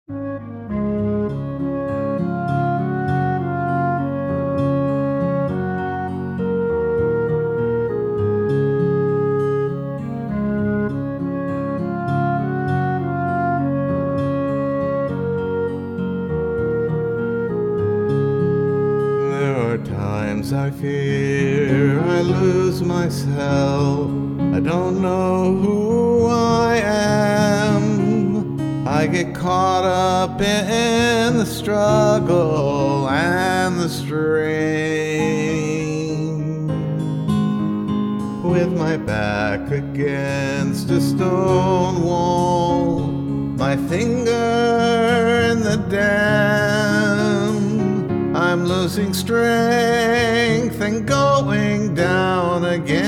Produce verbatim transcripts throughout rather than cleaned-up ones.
Times I fear I lose myself. I don't know who I am. I get caught up in the struggle and the strain. With my back against a stone wall, my finger in the dam, I'm losing strength and going down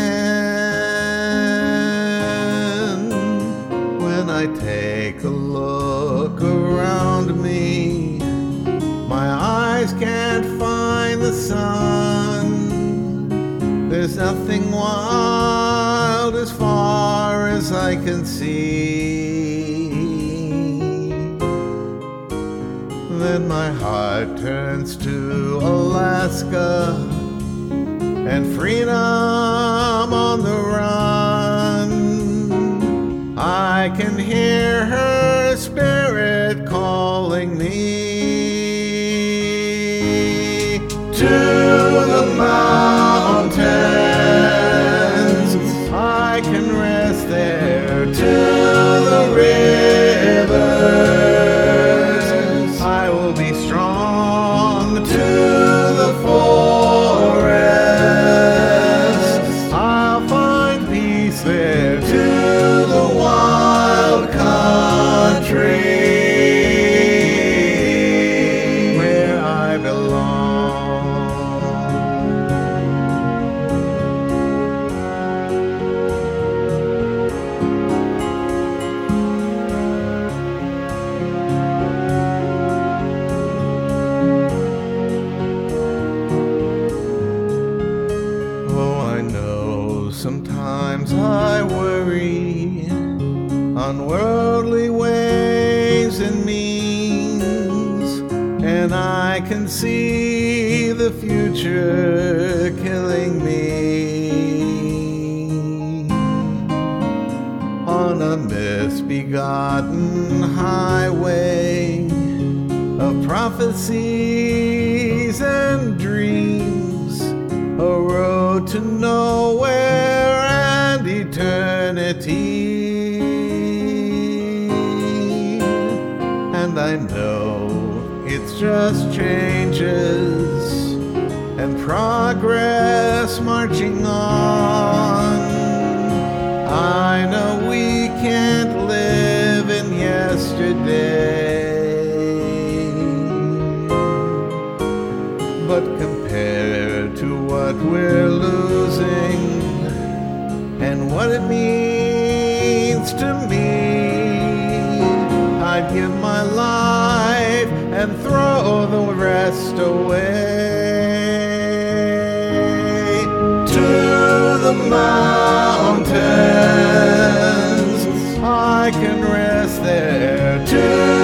again. When I take a look around me, my eyes can't find the sun. There's nothing wild as far as I can see. Then my heart turns to Alaska and freedom on the run. I can hear her spirit calling me to the mountains. I can rest there, to the rivers. I will be strong to the forest. I'll find peace there, to the wild country where I belong. Sometimes I worry on worldly ways and means, and I can see the future killing me. On a misbegotten highway of prophecies and dreams, a road to nowhere and eternity. And I know it's just changes and progress marching on. I know we can't live in yesterday, but compared to what we're losing and what it means to me, I'd give my life and throw the rest away. To the mountains, I can rest there, to